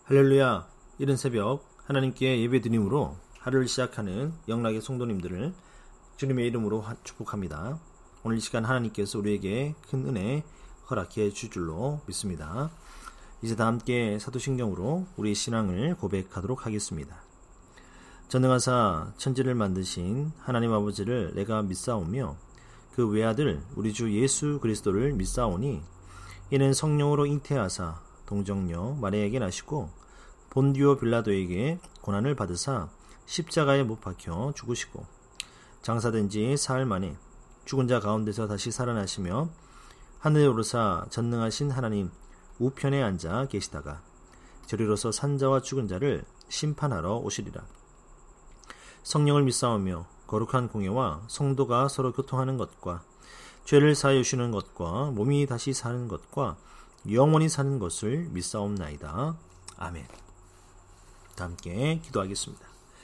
할렐루야. 이른 새벽 하나님께 예배드림으로 하루를 시작하는 영락의 성도님들을 주님의 이름으로 축복합니다. 오늘 이 시간 하나님께서 우리에게 큰 은혜 허락해 줄 줄로 믿습니다. 이제 다 함께 사도신경으로 우리의 신앙을 고백하도록 하겠습니다. 전능하사 천지를 만드신 하나님 아버지를 내가 믿사오며 그 외아들 우리 주 예수 그리스도를 믿사오니 이는 성령으로 잉태하사 동정녀 마리아에게 나시고 본디오 빌라도에게 고난을 받으사 십자가에 못 박혀 죽으시고 장사된 지 사흘 만에 죽은 자 가운데서 다시 살아나시며 하늘에 오르사 전능하신 하나님 우편에 앉아 계시다가 저리로서 산자와 죽은 자를 심판하러 오시리라. 성령을 믿사오며 거룩한 공예와 성도가 서로 교통하는 것과 죄를 사하여 주시는 것과 몸이 다시 사는 것과 영원히 사는 것을 믿사옵나이다. 아멘. 다 함께 기도하겠습니다.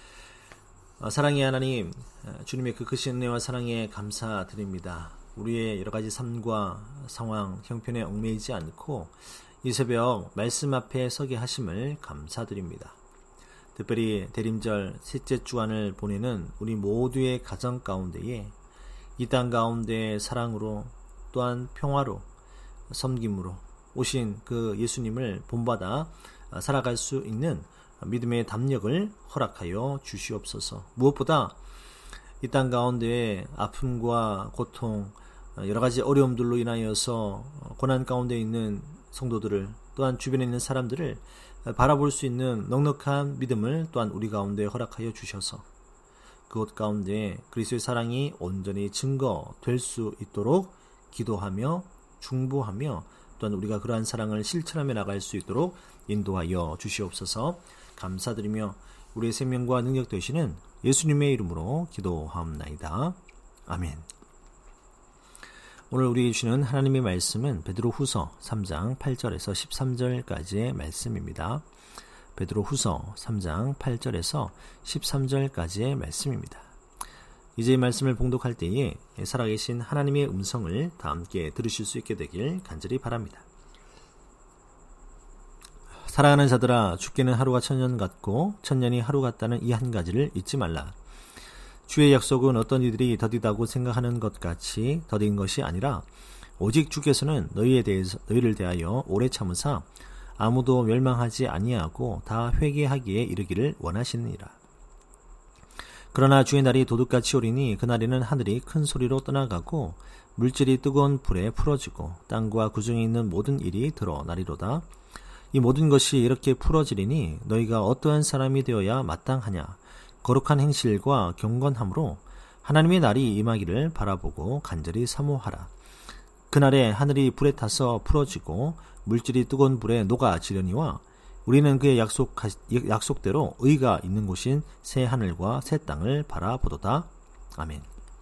사랑의 하나님, 주님의 그 크신 은혜와 사랑에 감사드립니다. 우리의 여러가지 삶과 상황, 형편에 얽매이지 않고 이 새벽 말씀 앞에 서게 하심을 감사드립니다. 특별히 대림절 셋째 주간을 보내는 우리 모두의 가정 가운데에 이 땅 가운데 사랑으로 또한 평화로 섬김으로 오신 그 예수님을 본받아 살아갈 수 있는 믿음의 담력을 허락하여 주시옵소서. 무엇보다 이 땅 가운데 아픔과 고통, 여러 가지 어려움들로 인하여서 고난 가운데 있는 성도들을 또한 주변에 있는 사람들을 바라볼 수 있는 넉넉한 믿음을 또한 우리 가운데 허락하여 주셔서 그곳 가운데 그리스도의 사랑이 온전히 증거될 수 있도록 기도하며 중보하며 또한 우리가 그러한 사랑을 실천하며 나갈 수 있도록 인도하여 주시옵소서. 감사드리며 우리의 생명과 능력 되시는 예수님의 이름으로 기도하옵나이다. 아멘. 오늘 우리에게 주시는 하나님의 말씀은 베드로후서 3장 8절에서 13절까지의 말씀입니다. 베드로후서 3장 8절에서 13절까지의 말씀입니다. 이제 이 말씀을 봉독할 때에 살아계신 하나님의 음성을 다 함께 들으실 수 있게 되길 간절히 바랍니다. 사랑하는 자들아, 죽게는 하루가 천년 같고 천년이 하루 같다는 이 한 가지를 잊지 말라. 주의 약속은 어떤 이들이 더디다고 생각하는 것 같이 더딘 것이 아니라 오직 주께서는 너희를 대하여 오래 참으사 아무도 멸망하지 아니하고 다 회개하기에 이르기를 원하시느니라. 그러나 주의 날이 도둑같이 오리니 그날에는 하늘이 큰 소리로 떠나가고 물질이 뜨거운 불에 풀어지고 땅과 그 중에 있는 모든 일이 드러나리로다. 이 모든 것이 이렇게 풀어지리니 너희가 어떠한 사람이 되어야 마땅하냐. 거룩한 행실과 경건함으로 하나님의 날이 임하기를 바라보고 간절히 사모하라. 그날에 하늘이 불에 타서 풀어지고 물질이 뜨거운 불에 녹아지려니와 우리는 그의 약속대로 의가 있는 곳인 새 하늘과 새 땅을 바라보도다. 아멘.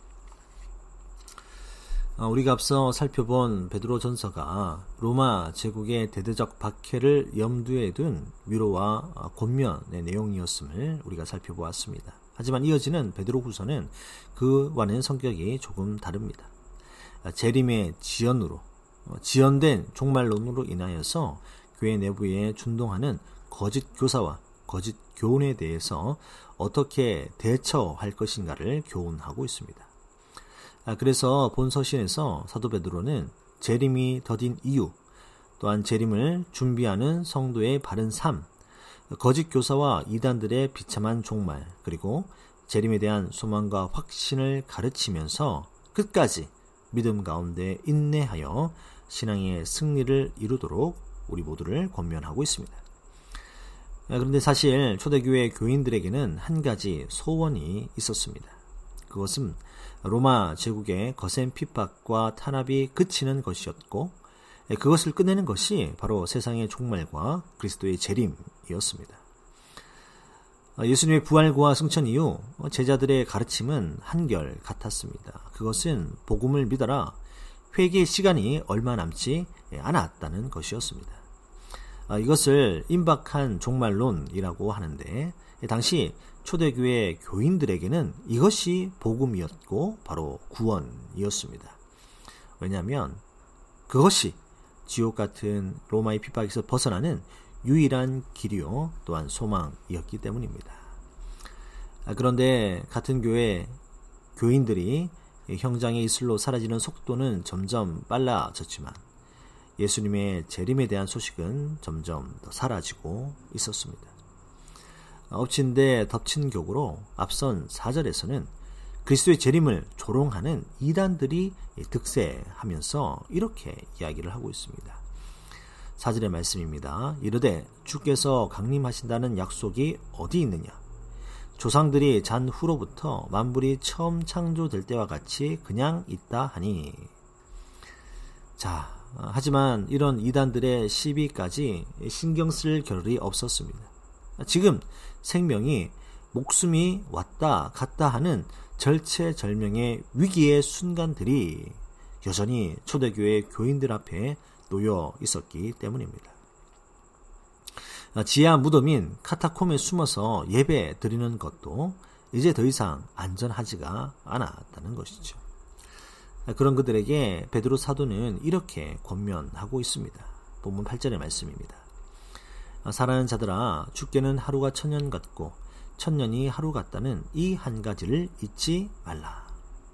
우리가 앞서 살펴본 베드로 전서가 로마 제국의 대대적 박해를 염두에 둔 위로와 권면의 내용이었음을 우리가 살펴보았습니다. 하지만 이어지는 베드로 후서는 그와는 성격이 조금 다릅니다. 재림의 지연된 종말론으로 인하여서 교회 내부에 준동하는 거짓 교사와 거짓 교훈에 대해서 어떻게 대처할 것인가를 교훈하고 있습니다. 그래서 본 서신에서 사도 베드로는 재림이 더딘 이유, 또한 재림을 준비하는 성도의 바른 삶, 거짓 교사와 이단들의 비참한 종말, 그리고 재림에 대한 소망과 확신을 가르치면서 끝까지 믿음 가운데 인내하여 신앙의 승리를 이루도록 우리 모두를 권면하고 있습니다. 그런데 사실 초대교회 교인들에게는 한 가지 소원이 있었습니다. 그것은 로마 제국의 거센 핍박과 탄압이 그치는 것이었고 그것을 끝내는 것이 바로 세상의 종말과 그리스도의 재림이었습니다. 예수님의 부활과 승천 이후 제자들의 가르침은 한결 같았습니다. 그것은 복음을 믿어라, 회개의 시간이 얼마 남지 않았다는 것이었습니다. 이것을 임박한 종말론이라고 하는데 당시 초대교회 교인들에게는 이것이 복음이었고 바로 구원이었습니다. 왜냐하면 그것이 지옥 같은 로마의 핍박에서 벗어나는 유일한 길이요 또한 소망이었기 때문입니다. 그런데 같은 교회 교인들이 형장의 이슬로 사라지는 속도는 점점 빨라졌지만 예수님의 재림에 대한 소식은 점점 더 사라지고 있었습니다. 엎친 데 덮친 격으로 앞선 4절에서는 그리스도의 재림을 조롱하는 이단들이 득세하면서 이렇게 이야기를 하고 있습니다. 4절의 말씀입니다. 이르되 주께서 강림하신다는 약속이 어디 있느냐? 조상들이 잔 후로부터 만물이 처음 창조될 때와 같이 그냥 있다 하니. 자, 하지만 이런 이단들의 시비까지 신경 쓸 겨를이 없었습니다. 지금 생명이 목숨이 왔다 갔다 하는 절체절명의 위기의 순간들이 여전히 초대교회 교인들 앞에 놓여 있었기 때문입니다. 지하 무덤인 카타콤에 숨어서 예배 드리는 것도 이제 더 이상 안전하지가 않았다는 것이죠. 그런 그들에게 베드로 사도는 이렇게 권면하고 있습니다. 본문 8절의 말씀입니다. 사랑하는 자들아, 주께는 하루가 천년 같고 천년이 하루 같다는 이 한 가지를 잊지 말라.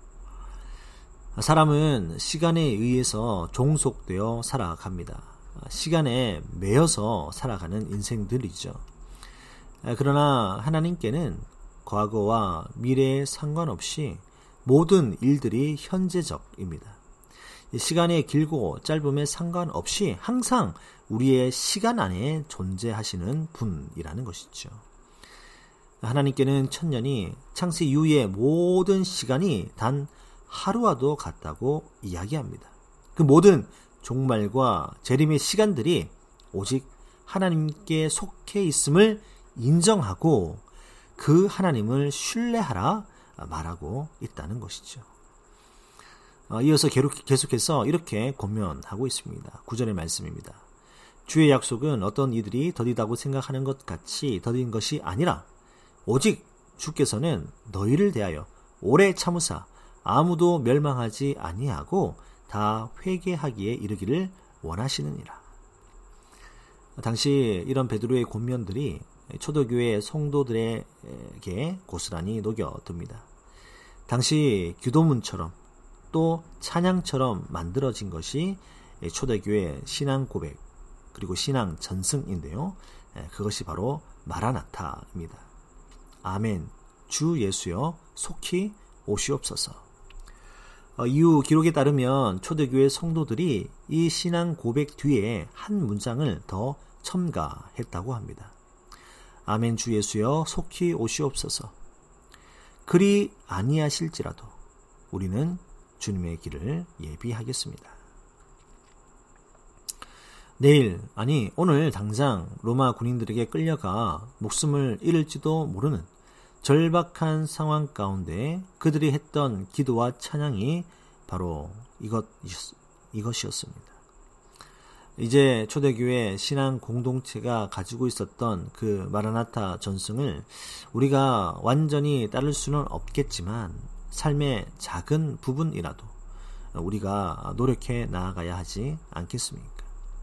사람은 시간에 의해서 종속되어 살아갑니다. 시간에 매여서 살아가는 인생들이죠. 그러나 하나님께는 과거와 미래에 상관없이 모든 일들이 현재적입니다. 시간의 길고 짧음에 상관없이 항상 우리의 시간 안에 존재하시는 분이라는 것이죠. 하나님께는 천년이 창세 이후의 모든 시간이 단 하루와도 같다고 이야기합니다. 그 모든 종말과 재림의 시간들이 오직 하나님께 속해 있음을 인정하고 그 하나님을 신뢰하라 말하고 있다는 것이죠. 이어서 계속해서 이렇게 권면하고 있습니다. 9절의 말씀입니다. 주의 약속은 어떤 이들이 더디다고 생각하는 것 같이 더딘 것이 아니라 오직 주께서는 너희를 대하여 오래 참으사 아무도 멸망하지 아니하고 다 회개하기에 이르기를 원하시느니라. 당시 이런 베드로의 권면들이 초대교회 성도들에게 고스란히 녹여듭니다. 당시 기도문처럼 또 찬양처럼 만들어진 것이 초대교회 신앙 고백 그리고 신앙 전승인데요. 그것이 바로 마라나타입니다. 아멘, 주 예수여 속히 오시옵소서. 이후 기록에 따르면 초대교회 성도들이 이 신앙 고백 뒤에 한 문장을 더 첨가했다고 합니다. 아멘, 주 예수여 속히 오시옵소서. 그리 아니하실지라도 우리는 주님의 길을 예비하겠습니다. 내일, 아니 오늘 당장 로마 군인들에게 끌려가 목숨을 잃을지도 모르는 절박한 상황 가운데 그들이 했던 기도와 찬양이 바로 이것이었습니다. 이제 초대교회 신앙 공동체가 가지고 있었던 그 마라나타 전승을 우리가 완전히 따를 수는 없겠지만 삶의 작은 부분이라도 우리가 노력해 나아가야 하지 않겠습니까?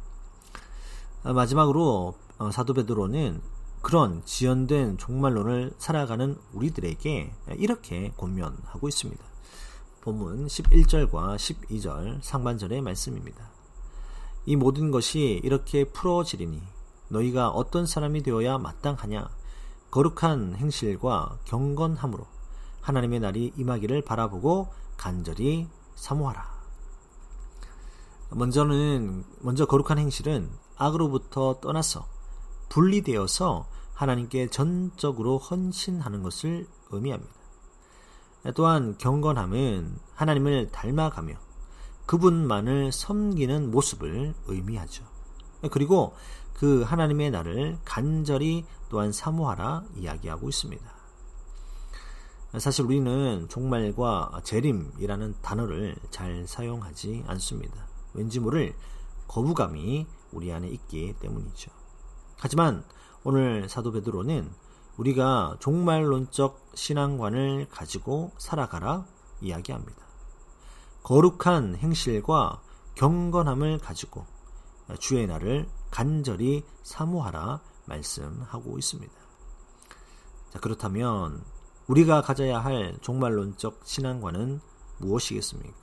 마지막으로 사도 베드로는 그런 지연된 종말론을 살아가는 우리들에게 이렇게 권면하고 있습니다. 본문 11절과 12절 상반절의 말씀입니다. 이 모든 것이 이렇게 풀어지리니 너희가 어떤 사람이 되어야 마땅하냐? 거룩한 행실과 경건함으로 하나님의 날이 임하기를 바라보고 간절히 사모하라. 먼저 거룩한 행실은 악으로부터 떠나서 분리되어서 하나님께 전적으로 헌신하는 것을 의미합니다. 또한 경건함은 하나님을 닮아가며 그분만을 섬기는 모습을 의미하죠. 그리고 그 하나님의 날을 간절히 또한 사모하라 이야기하고 있습니다. 사실 우리는 종말과 재림이라는 단어를 잘 사용하지 않습니다. 왠지 모를 거부감이 우리 안에 있기 때문이죠. 하지만 오늘 사도 베드로는 우리가 종말론적 신앙관을 가지고 살아가라 이야기합니다. 거룩한 행실과 경건함을 가지고 주의 날을 간절히 사모하라 말씀하고 있습니다. 자, 그렇다면 우리가 가져야 할 종말론적 신앙관은 무엇이겠습니까?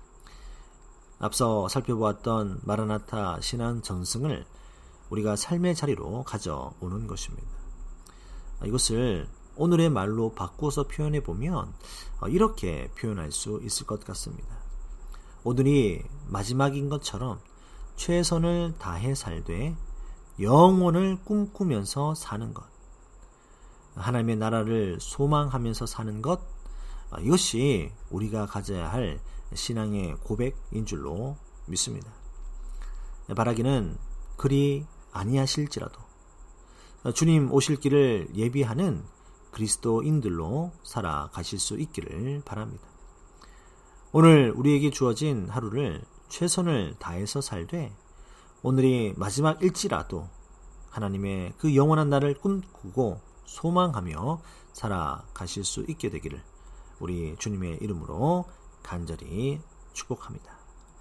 앞서 살펴보았던 마라나타 신앙 전승을 우리가 삶의 자리로 가져오는 것입니다. 이것을 오늘의 말로 바꿔서 표현해 보면 이렇게 표현할 수 있을 것 같습니다. 오늘이 마지막인 것처럼 최선을 다해 살되 영혼을 꿈꾸면서 사는 것, 하나님의 나라를 소망하면서 사는 것, 이것이 우리가 가져야 할 신앙의 고백인 줄로 믿습니다. 바라기는 그리 아니하실지라도 주님 오실 길을 예비하는 그리스도인들로 살아가실 수 있기를 바랍니다. 오늘 우리에게 주어진 하루를 최선을 다해서 살되 오늘이 마지막일지라도 하나님의 그 영원한 날을 꿈꾸고 소망하며 살아가실 수 있게 되기를 우리 주님의 이름으로 간절히 축복합니다.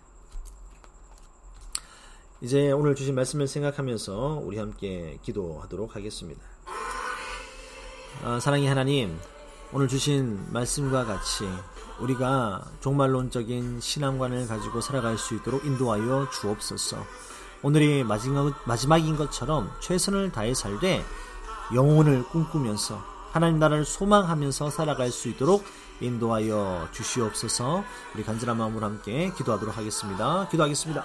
이제 오늘 주신 말씀을 생각하면서 우리 함께 기도하도록 하겠습니다. 사랑의 하나님, 오늘 주신 말씀과 같이 우리가 종말론적인 신앙관을 가지고 살아갈 수 있도록 인도하여 주옵소서. 오늘이 마지막인 것처럼 최선을 다해 살되 영혼을 꿈꾸면서 하나님 나라를 소망하면서 살아갈 수 있도록 인도하여 주시옵소서. 우리 간절한 마음으로 함께 기도하도록 하겠습니다. 기도하겠습니다.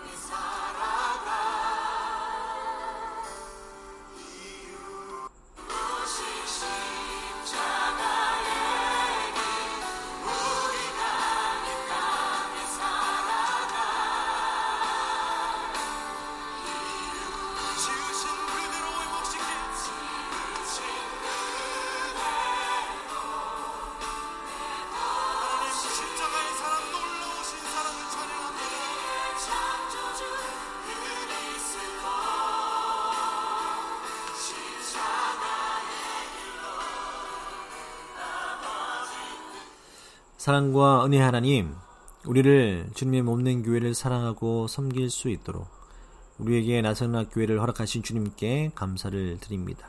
사랑과 은혜 하나님, 우리를 주님의 몸된 교회를 사랑하고 섬길 수 있도록 우리에게 나성락 교회를 허락하신 주님께 감사를 드립니다.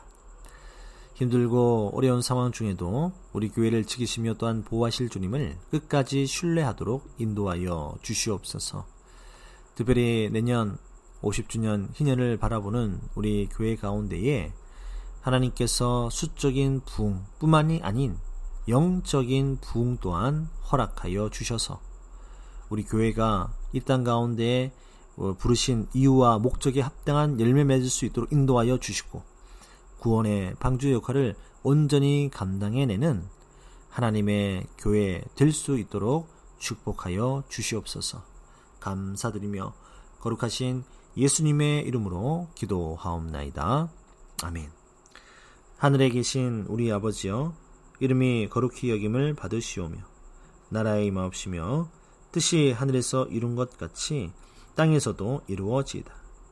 힘들고 어려운 상황 중에도 우리 교회를 지키시며 또한 보호하실 주님을 끝까지 신뢰하도록 인도하여 주시옵소서. 특별히 내년 50주년 희년을 바라보는 우리 교회 가운데에 하나님께서 수적인 부흥뿐만이 아닌 영적인 부흥 또한 허락하여 주셔서 우리 교회가 이 땅 가운데 부르신 이유와 목적에 합당한 열매 맺을 수 있도록 인도하여 주시고 구원의 방주 역할을 온전히 감당해내는 하나님의 교회 될 수 있도록 축복하여 주시옵소서. 감사드리며 거룩하신 예수님의 이름으로 기도하옵나이다. 아멘. 하늘에 계신 우리 아버지여, 이름이 거룩히 여김을 받으시오며 나라에 임하옵시며 뜻이 하늘에서 이룬 것 같이 땅에서도 이루어지이다.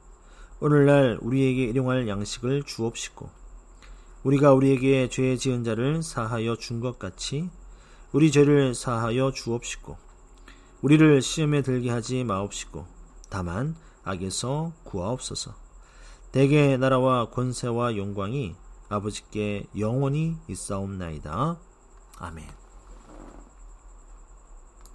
오늘날 우리에게 일용할 양식을 주옵시고 우리가 우리에게 죄 지은 자를 사하여 준 것 같이 우리 죄를 사하여 주옵시고 우리를 시험에 들게 하지 마옵시고 다만 악에서 구하옵소서. 대개 나라와 권세와 영광이 아버지께 영원히 있사옵나이다. 아멘.